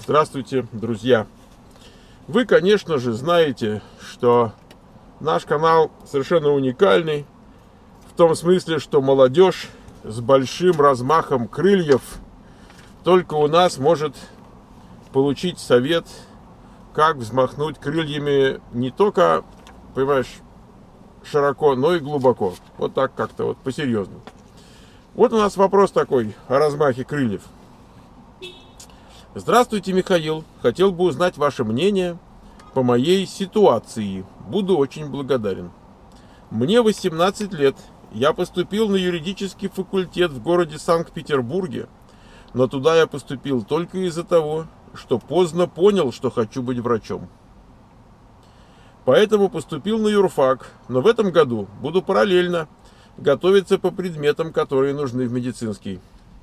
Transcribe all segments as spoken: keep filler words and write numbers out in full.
Здравствуйте, друзья! Вы, конечно же, знаете, что наш канал совершенно уникальный, в том смысле, что молодежь с большим размахом крыльев только у нас может получить совет, как взмахнуть крыльями не только, понимаешь, широко, но и глубоко. Вот так как-то, вот по-серьезному. Вот у нас вопрос такой о размахе крыльев. Здравствуйте, Михаил. Хотел бы узнать ваше мнение по моей ситуации. Буду очень благодарен. Мне восемнадцать лет. Я поступил на юридический факультет в городе Санкт-Петербурге, но туда я поступил только из-за того, что поздно понял, что хочу быть врачом. Поэтому поступил на юрфак, но в этом году буду параллельно готовиться по предметам, которые нужны в медицинский.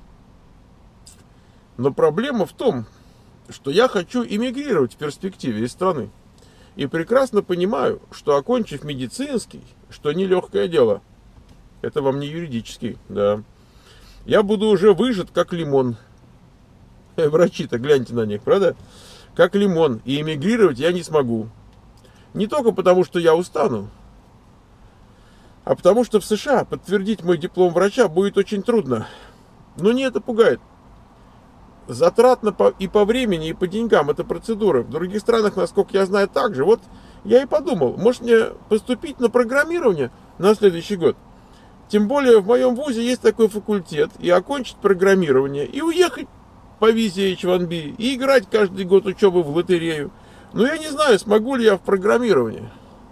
Но проблема в том, что я хочу эмигрировать в перспективе из страны. И прекрасно понимаю, что окончив медицинский, что нелегкое дело, это вам не юридический, да, я буду уже выжат как лимон. Врачи-то, гляньте на них, правда? Как лимон. И эмигрировать я не смогу. Не только потому, что я устану, а потому что в США подтвердить мой диплом врача будет очень трудно. Но не это пугает. Затратно и по времени, и по деньгам эта процедура. В других странах, насколько я знаю, так же. Вот я и подумал, может мне поступить на программирование на следующий год. Тем более в моем вузе есть такой факультет. И окончить программирование, и уехать по визе эйч ван би, и играть каждый год учебы в лотерею. Но я не знаю, смогу ли я в программировании.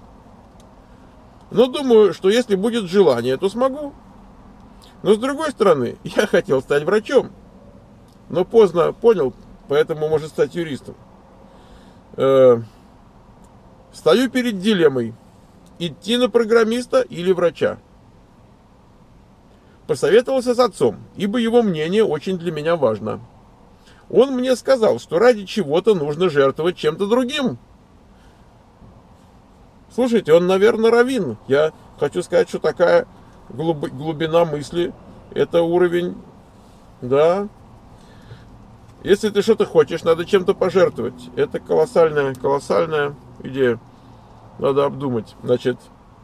Но думаю, что если будет желание, то смогу. Но с другой стороны, я хотел стать врачом. Но поздно понял, поэтому может стать юристом. Э, стою перед дилеммой: идти на программиста или врача. Посоветовался с отцом, ибо его мнение очень для меня важно. Он мне сказал, что ради чего-то нужно жертвовать чем-то другим. Слушайте, он, наверное, раввин. Я хочу сказать, что такая глубина мысли, это уровень, да. Если ты что-то хочешь, надо чем-то пожертвовать. Это колоссальная, колоссальная идея. Надо обдумать. Значит,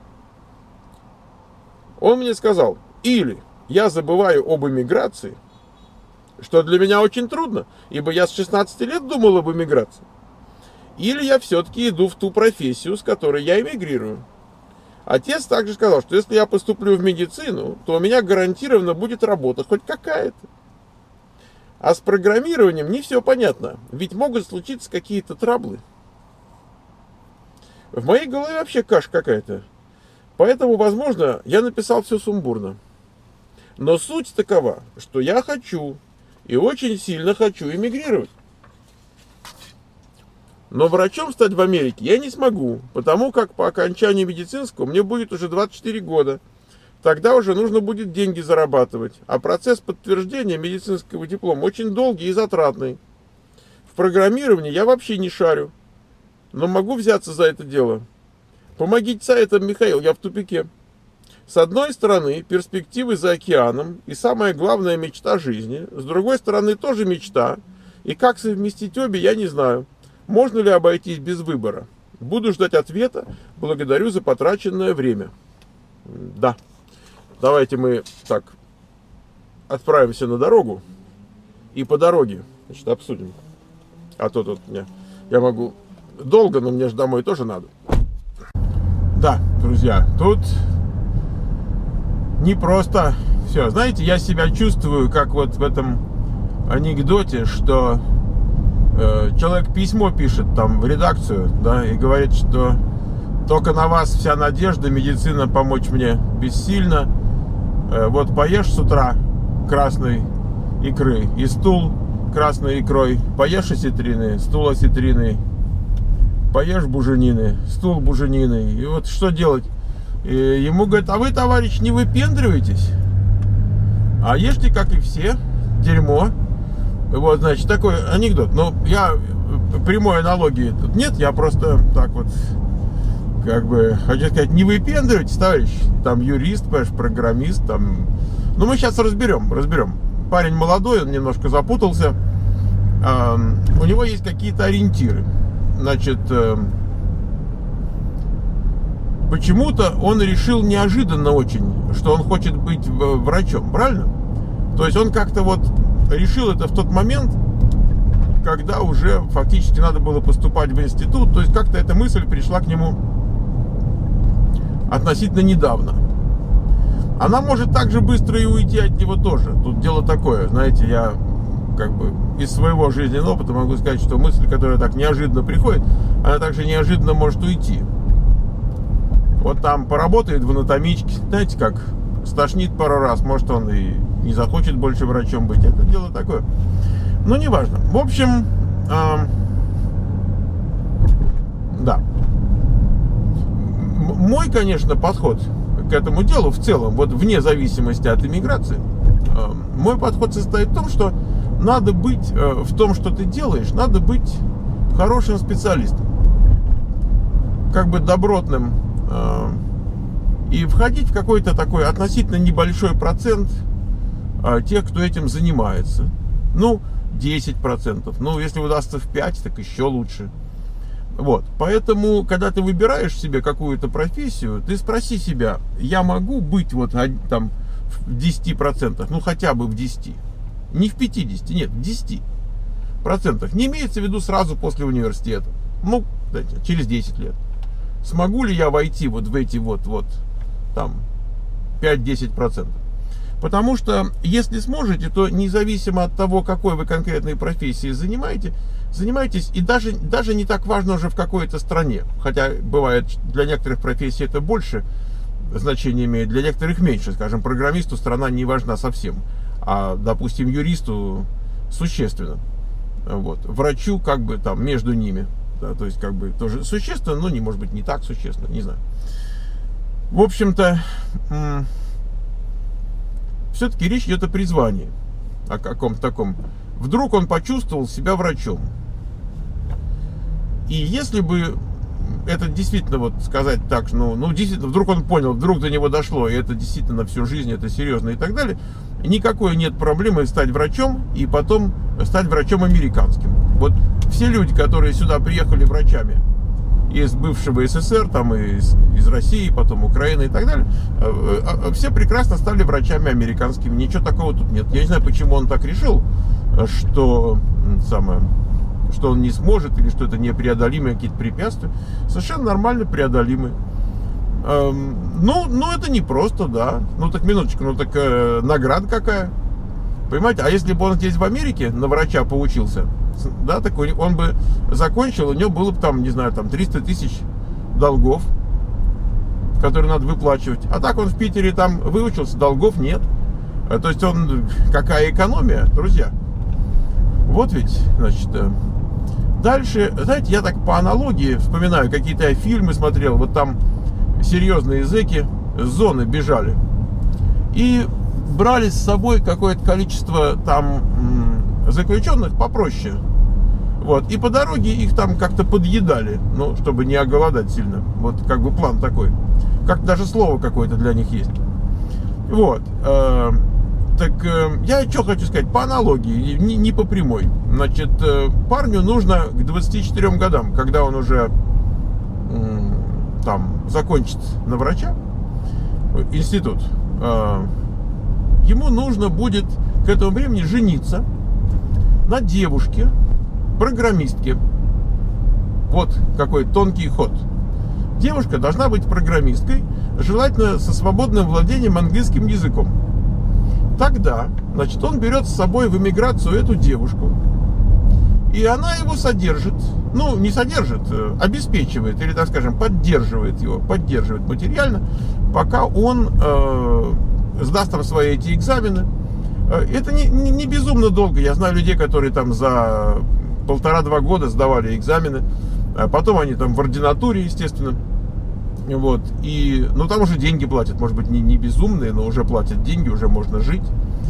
он мне сказал: или я забываю об эмиграции, что для меня очень трудно, ибо я с шестнадцати лет думал об эмиграции, или я все-таки иду в ту профессию, с которой я эмигрирую. Отец также сказал, что если я поступлю в медицину, то у меня гарантированно будет работа, хоть какая-то. А с программированием не все понятно, ведь могут случиться какие-то траблы. В моей голове вообще каша какая-то. Поэтому, возможно, я написал все сумбурно. Но суть такова, что я хочу, и очень сильно хочу эмигрировать. Но врачом стать в Америке я не смогу, потому как по окончанию медицинского мне будет уже двадцать четыре года. Тогда уже нужно будет деньги зарабатывать. А процесс подтверждения медицинского диплома очень долгий и затратный. В программировании я вообще не шарю. Но могу взяться за это дело. Помогите советом, Михаил, я в тупике. С одной стороны, перспективы за океаном и самая главная мечта жизни. С другой стороны, тоже мечта. И как совместить обе, я не знаю. Можно ли обойтись без выбора? Буду ждать ответа. Благодарю за потраченное время. Да. Давайте мы так отправимся на дорогу и по дороге, значит, обсудим. А то тут мне, я могу долго, но мне же домой тоже надо. Да, друзья, тут не просто все. Знаете, я себя чувствую, как вот в этом анекдоте, что э, человек письмо пишет там в редакцию, да, и говорит, что только на вас вся надежда, медицина помочь мне бессильна. Вот поешь с утра красной икры и стул красной икрой, поешь осетрины, стул осетрины, поешь буженины, стул буженины. И вот что делать? И ему говорят: а вы, товарищ, не выпендриваетесь, а ешьте, как и все, дерьмо. Вот, значит, такой анекдот. Но я прямой аналогии тут нет, я просто так вот, как бы, хочу сказать, не выпендривайтесь, товарищ. Там юрист, понимаешь, программист, там. Ну, мы сейчас разберем, разберем. Парень молодой, он немножко запутался. у него есть какие-то ориентиры. Значит, почему-то он решил неожиданно очень, что он хочет быть врачом, правильно? То есть он как-то вот решил это в тот момент, когда уже фактически надо было поступать в институт. То есть как-то эта мысль пришла к нему относительно недавно. Она может так же быстро и уйти от него тоже. Тут дело такое, знаете, я как бы из своего жизненного опыта могу сказать, что мысль, которая так неожиданно приходит, она также неожиданно может уйти. Вот там поработает в анатомичке, знаете, как стошнит пару раз, может он и не захочет больше врачом быть. Это дело такое. Но неважно. В общем, э, да. Мой, конечно, подход к этому делу в целом, вот вне зависимости от иммиграции, э, мой подход состоит в том, что надо быть э, в том, что ты делаешь, надо быть хорошим специалистом, как бы добротным, э, и входить в какой-то такой относительно небольшой процент э, тех, кто этим занимается. Ну, десять процентов. Ну, если удастся в пять, так еще лучше. Вот. Поэтому, когда ты выбираешь себе какую-то профессию, ты спроси себя, я могу быть вот там в десяти процентах, ну, хотя бы в десяти. Не в пятидесяти, нет, в десяти процентах. Не имеется в виду сразу после университета. Ну, знаете, через десять лет. Смогу ли я войти вот в эти вот, вот там пять-десять процентов? Потому что, если сможете, то независимо от того, какой вы конкретной профессией занимаете, занимаетесь, и даже, даже не так важно уже в какой-то стране. Хотя бывает, для некоторых профессий это больше значения имеет, для некоторых меньше. Скажем, программисту страна не важна совсем, а, допустим, юристу существенно. Вот. Врачу как бы там между ними. Да, то есть как бы тоже существенно, но не, может быть, не так существенно, не знаю. В общем-то, все-таки речь идет о призвании, о каком-то таком. Вдруг он почувствовал себя врачом. И если бы это действительно, вот сказать так, ну, ну действительно, вдруг он понял, вдруг до него дошло, и это действительно всю жизнь, это серьезно и так далее, никакой нет проблемы стать врачом и потом стать врачом американским. Вот все люди, которые сюда приехали врачами из бывшего СССР, там из, из России, потом Украины и так далее, все прекрасно стали врачами американскими. Ничего такого тут нет. Я не знаю, почему он так решил, что, самое, что он не сможет, или что это непреодолимые какие-то препятствия. Совершенно нормально преодолимые. Ну, ну, это не просто, да. Ну, так, минуточку, ну, так э, награда какая. Понимаете? А если бы он здесь в Америке на врача поучился, да, так он бы закончил, у него было бы там, не знаю, там триста тысяч долгов, которые надо выплачивать. А так он в Питере там выучился, долгов нет. То есть он, какая экономия, друзья. Вот ведь, значит, дальше, знаете, я так по аналогии вспоминаю, какие-то я фильмы смотрел, вот там серьезные зэки с зоны бежали и брали с собой какое-то количество там заключенных попроще. Вот. И по дороге их там как-то подъедали, ну, чтобы не оголодать сильно. Вот как бы план такой. Как даже слово какое-то для них есть. Вот. Э, так э, я что хочу сказать, по аналогии, не, не по прямой. Значит, э, парню нужно к двадцати четырем годам, когда он уже э, там закончит на врача, институт, э, ему нужно будет к этому времени жениться на девушке, программистке. Вот какой тонкий ход. Девушка должна быть программисткой, желательно со свободным владением английским языком. Тогда, значит, он берет с собой в эмиграцию эту девушку, и она его содержит, ну, не содержит, обеспечивает, или, так скажем, поддерживает его, поддерживает материально, пока он э, сдаст там свои эти экзамены. Это не, не, не безумно долго. Я знаю людей, которые там за полтора-два года сдавали экзамены, а потом они там в ординатуре, естественно. Вот. И, ну, там уже деньги платят, может быть, не, не безумные, но уже платят деньги, уже можно жить.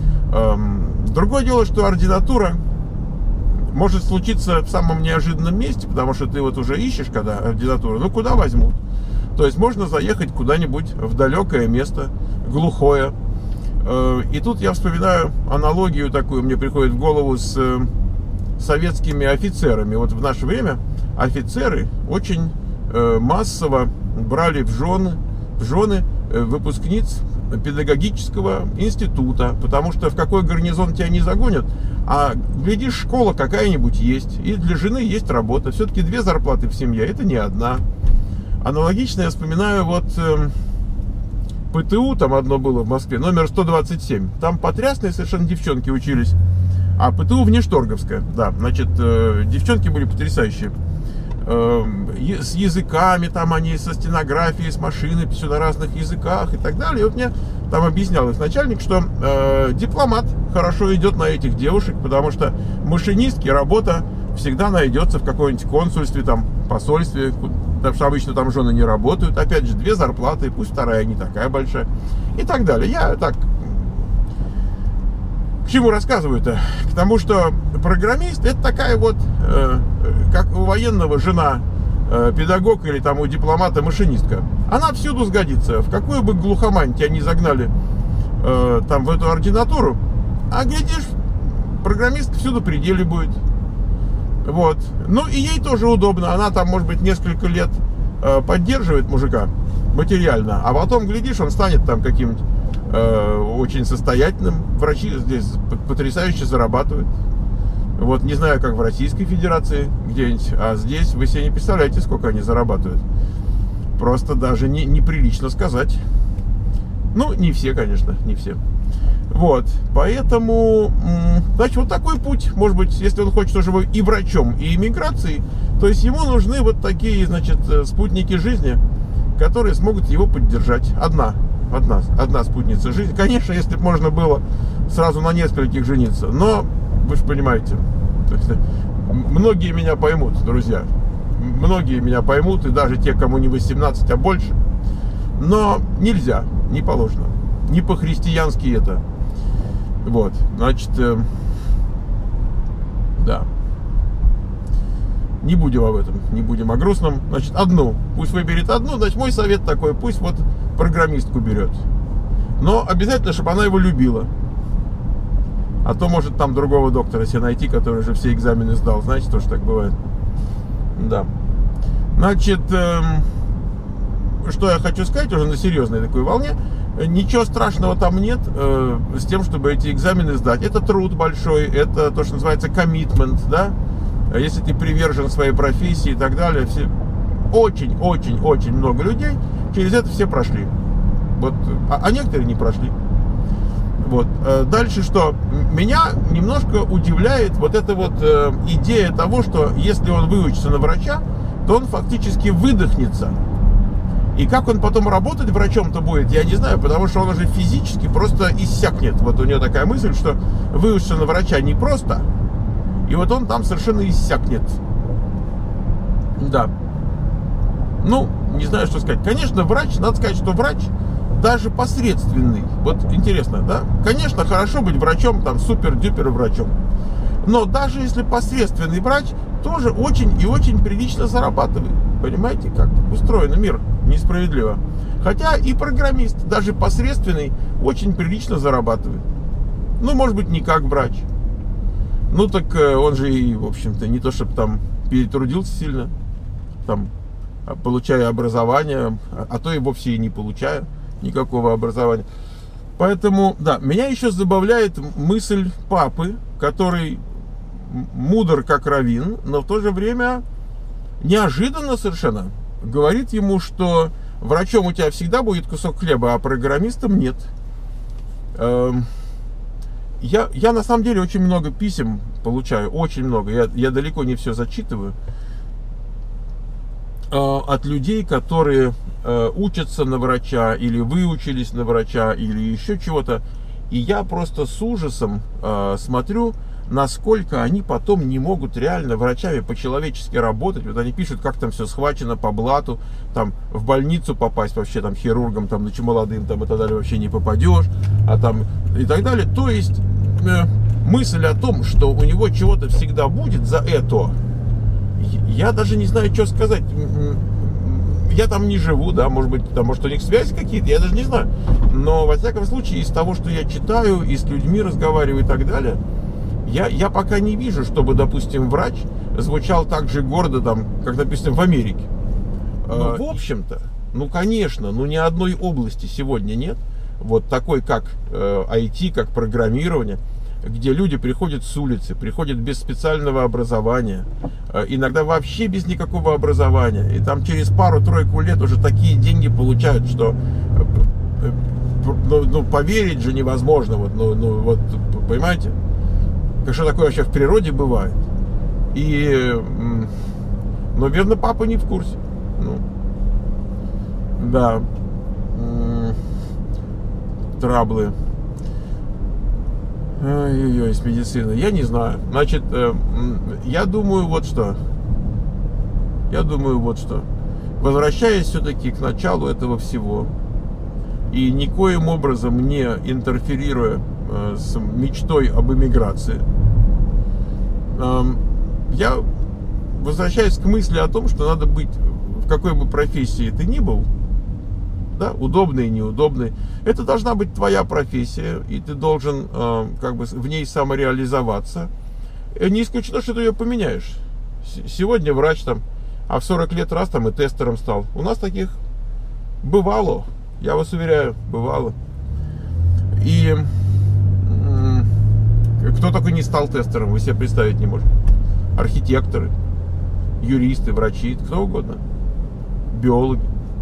Другое дело, что ординатура может случиться в самом неожиданном месте, потому что ты вот уже ищешь, когда ординатура, ну, куда возьмут. То есть можно заехать куда-нибудь в далекое место, глухое. И тут я вспоминаю аналогию такую, мне приходит в голову с советскими офицерами. Вот в наше время офицеры очень э, массово брали в жены, в жены э, выпускниц педагогического института, потому что в какой гарнизон тебя не загонят, а глядишь, школа какая-нибудь есть, и для жены есть работа. Все-таки две зарплаты в семье, это не одна. Аналогично я вспоминаю вот э, ПТУ, там одно было в Москве, номер сто двадцать семь. Там потрясные совершенно девчонки учились. А ПТУ Внешторговская, да, значит, э, девчонки были потрясающие. Э, с языками там они, со стенографией, с машинописью на разных языках и так далее. И вот мне там объяснял их начальник, что э, дипломат хорошо идет на этих девушек, потому что машинистки работа всегда найдется в каком-нибудь консульстве, там, посольстве, потому что обычно там жены не работают. Опять же, две зарплаты, пусть вторая не такая большая и так далее. Я так... К чему рассказываю-то? К тому, что программист — это такая вот, э, как у военного жена э, педагог или там у дипломата машинистка. Она всюду сгодится. В какую бы глухомань тебя не загнали э, там в эту ординатуру, а глядишь, программист всюду при деле будет. Вот. Ну и ей тоже удобно. Она там, может быть, несколько лет э, поддерживает мужика материально, а потом, глядишь, он станет там каким-нибудь очень состоятельным. Врачи здесь потрясающе зарабатывают. Вот, не знаю, как в Российской Федерации где-нибудь, а здесь вы себе не представляете, сколько они зарабатывают. Просто даже не, неприлично сказать. Ну, не все, конечно, не все. Вот, поэтому, значит, вот такой путь. Может быть, если он хочет уже быть и врачом, и иммиграцией, то есть ему нужны вот такие, значит, спутники жизни, которые смогут его поддержать. Одна Одна, одна спутница жизни. Конечно, если бы можно было сразу на нескольких жениться. Но, вы же понимаете, то есть, многие меня поймут, друзья. Многие меня поймут, и даже те, кому не восемнадцать, а больше. Но нельзя, не положено. Не по-христиански это. Вот, значит, э, да. Не будем об этом, не будем о грустном. Значит, одну. Пусть выберет одну. Значит, мой совет такой, пусть вот программистку берет. Но обязательно, чтобы она его любила. А то может там другого доктора себе найти, который уже все экзамены сдал. Знаете, тоже так бывает. Да. Значит, эм, что я хочу сказать уже на серьезной такой волне. Ничего страшного там нет э, с тем, чтобы эти экзамены сдать. Это труд большой, это то, что называется коммитмент, да. Если ты привержен своей профессии и так далее, все очень-очень-очень много людей через это все прошли. Вот, а, а некоторые не прошли. Вот. Дальше что? Меня немножко удивляет вот эта вот э, идея того, что если он выучится на врача, то он фактически выдохнется. И как он потом работать врачом-то будет, я не знаю, потому что он уже физически просто иссякнет. Вот у него такая мысль, что выучиться на врача непросто. И вот он там совершенно иссякнет. Да. Ну, не знаю, что сказать. Конечно, врач, надо сказать, что врач даже посредственный. Вот интересно, да? Конечно, хорошо быть врачом, там, супер-дюпер врачом. Но даже если посредственный врач, тоже очень и очень прилично зарабатывает. Понимаете, как устроен мир несправедливо. Хотя и программист, даже посредственный, очень прилично зарабатывает. Ну, может быть, не как врач. Ну, так он же и, в общем-то, не то, чтобы там перетрудился сильно, там, получая образование, а то и вовсе и не получая никакого образования. Поэтому, да, меня еще забавляет мысль папы, который мудр как раввин, но в то же время неожиданно совершенно говорит ему, что врачом у тебя всегда будет кусок хлеба, а программистом нет. Я, я на самом деле очень много писем получаю, очень много. Я, я далеко не все зачитываю. Э, от людей, которые э, учатся на врача, или выучились на врача, или еще чего-то. И я просто с ужасом э, смотрю, насколько они потом не могут реально врачами по-человечески работать. Вот они пишут, как там все схвачено по блату, там в больницу попасть вообще там хирургом, там, значит, молодым, там и так далее вообще не попадешь, а там и так далее. То есть э, мысль о том, что у него чего-то всегда будет за это, я даже не знаю, что сказать. Я там не живу, да, может быть, там, может, у них связи какие-то, я даже не знаю. Но, во всяком случае, из того, что я читаю, и с людьми разговариваю и так далее, Я, я пока не вижу, чтобы, допустим, врач звучал так же гордо, там, как, допустим, в Америке. Ну, в общем-то, ну, конечно, ну, ни одной области сегодня нет, вот такой, как э, ай ти, как программирование, где люди приходят с улицы, приходят без специального образования, э, иногда вообще без никакого образования, и там через пару-тройку лет уже такие деньги получают, что э, э, ну, ну, поверить же невозможно, вот, ну, ну, вот, понимаете? Что такое вообще в природе бывает. И, наверное, папа не в курсе. Ну, да. Траблы. Ой-ой-ой, с медициной. Я не знаю. Значит, я думаю вот что. Я думаю вот что. Возвращаясь все-таки к началу этого всего, и никоим образом не интерферируя с мечтой об эмиграции, я возвращаюсь к мысли о том, что надо быть, в какой бы профессии ты ни был, да, удобной и неудобной, это должна быть твоя профессия, и ты должен как бы в ней самореализоваться. Не исключено, что ты ее поменяешь. Сегодня врач там, а в сорок лет раз там и тестером стал. У нас таких бывало, я вас уверяю, бывало. И кто только не стал тестером, вы себе представить не можете. Архитекторы, юристы, врачи, кто угодно. Биологи.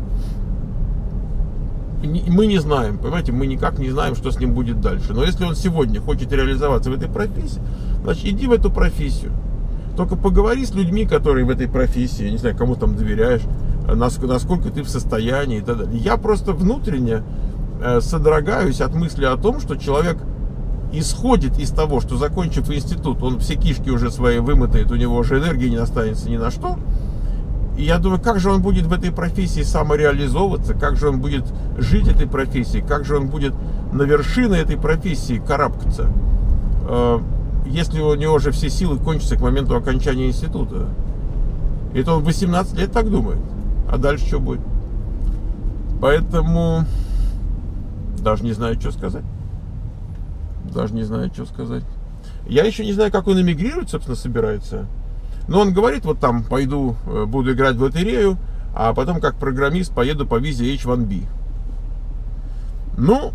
Мы не знаем, понимаете, мы никак не знаем, что с ним будет дальше. Но если он сегодня хочет реализоваться в этой профессии, значит, иди в эту профессию. Только поговори с людьми, которые в этой профессии, я не знаю, кому там доверяешь, насколько ты в состоянии и так далее. Я просто внутренне содрогаюсь от мысли о том, что человек исходит из того, что, закончив институт, он все кишки уже свои вымытает, у него уже энергии не останется ни на что. И я думаю, как же он будет в этой профессии самореализовываться, как же он будет жить этой профессией, как же он будет на вершины этой профессии карабкаться, если у него уже все силы кончатся к моменту окончания института. Это он в восемнадцать лет так думает. А дальше что будет? Поэтому даже не знаю, что сказать. Даже не знаю, что сказать. Я еще не знаю, как он эмигрировать, собственно, собирается. Но он говорит, вот там, пойду, буду играть в лотерею, а потом, как программист, поеду по визе эйч один би. Ну,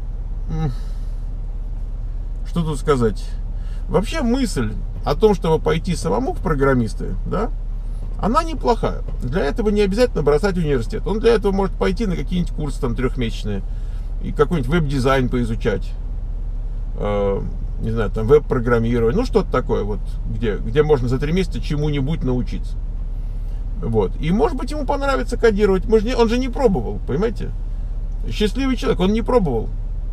что тут сказать? Вообще мысль о том, чтобы пойти самому в программисты, да, она неплохая. Для этого не обязательно бросать университет. Он для этого может пойти на какие-нибудь курсы там трехмесячные и какой-нибудь веб-дизайн поизучать. Э, не знаю, там веб-программирование, ну что-то такое вот, где, где можно за три месяца чему-нибудь научиться. Вот. И может быть ему понравится кодировать. Мы же не, он же не пробовал, понимаете? Счастливый человек, он не пробовал.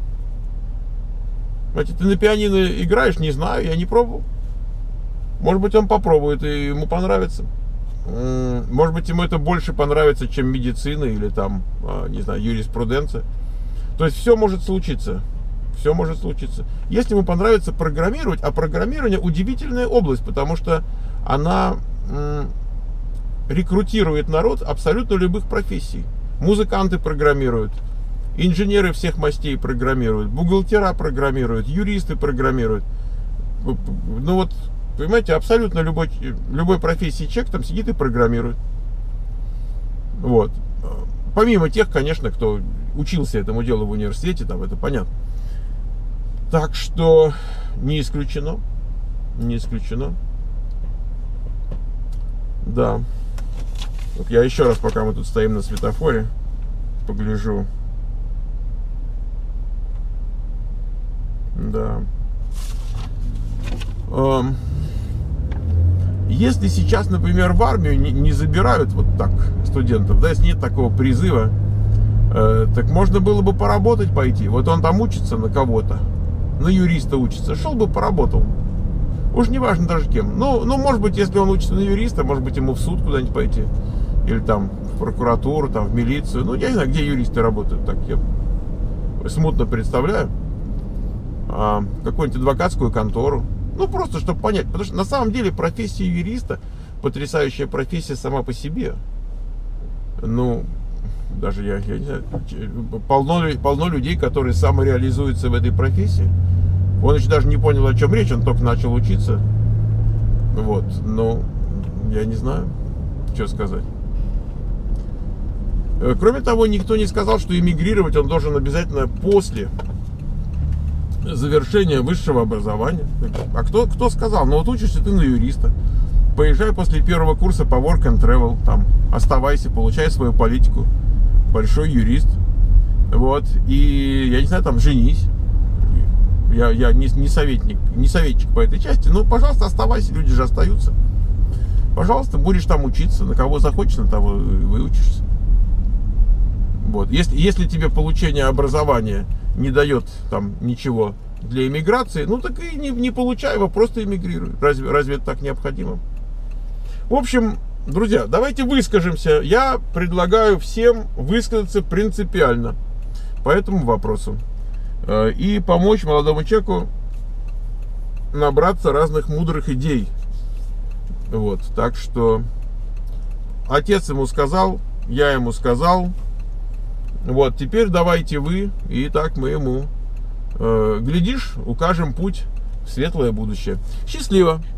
Знаете, ты на пианино играешь, не знаю, я не пробовал. Может быть, он попробует и ему понравится. Может быть, ему это больше понравится, чем медицина или там, не знаю, юриспруденция. То есть все может случиться. Все может случиться. Если ему понравится программировать, а программирование удивительная область, потому что она м, рекрутирует народ абсолютно любых профессий. Музыканты программируют, инженеры всех мастей программируют, бухгалтера программируют, юристы программируют. Ну вот, понимаете, абсолютно любой, любой профессии человек там сидит и программирует. Вот. Помимо тех, конечно, кто учился этому делу в университете, там это понятно. Так что не исключено. Не исключено. Да. Вот я еще раз, пока мы тут стоим на светофоре, погляжу. Да. Эм. Если сейчас, например, в армию не, не забирают вот так студентов, да, если нет такого призыва, э, так можно было бы поработать пойти. Вот он там учится на кого-то, на юриста учится, шел бы поработал. Уж не важно даже кем. Ну, ну, может быть, если он учится на юриста, может быть, ему в суд куда-нибудь пойти. Или там в прокуратуру, там в милицию. Ну, я не знаю, где юристы работают. Так я смутно представляю. А, какую-нибудь адвокатскую контору. Ну, просто, чтобы понять. Потому что на самом деле профессия юриста потрясающая профессия сама по себе. Ну, даже я, я не знаю, полно, полно людей, которые самореализуются в этой профессии. Он еще даже не понял, о чем речь, он только начал учиться. Вот, ну, я не знаю, что сказать. Кроме того, никто не сказал, что эмигрировать он должен обязательно после завершения высшего образования. А кто, кто сказал? Ну вот учишься ты на юриста. Поезжай после первого курса по work and travel, там, оставайся, получай свою политику. Большой юрист. Вот. И, я не знаю, там, женись. Я, я не, не советник, не советчик по этой части. Ну, пожалуйста, оставайся, люди же остаются. Пожалуйста, будешь там учиться. На кого захочешь, на того выучишься. Вот. Если, если тебе получение образования не дает там ничего для эмиграции, ну так и не, не получай его, просто эмигрируй. Разве, разве это так необходимо? В общем, друзья, давайте выскажемся. Я предлагаю всем высказаться принципиально по этому вопросу и помочь молодому человеку набраться разных мудрых идей. Вот, так что отец ему сказал, я ему сказал. Вот, теперь давайте вы, и так мы ему, э, глядишь, укажем путь в светлое будущее. Счастливо!